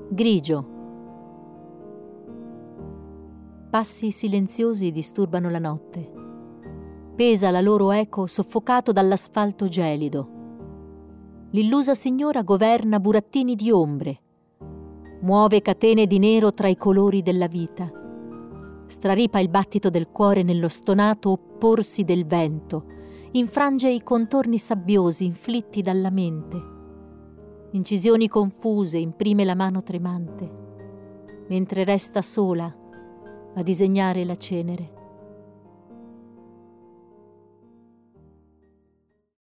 Grigio. Passi silenziosi disturbano la notte. Pesa la loro eco soffocato dall'asfalto gelido. L'illusa signora governa burattini di ombre. Muove catene di nero tra i colori della vita. Straripa il battito del cuore nello stonato opporsi del vento. Infrange i contorni sabbiosi inflitti dalla mente. Incisioni confuse imprime la mano tremante, mentre resta sola a disegnare la cenere.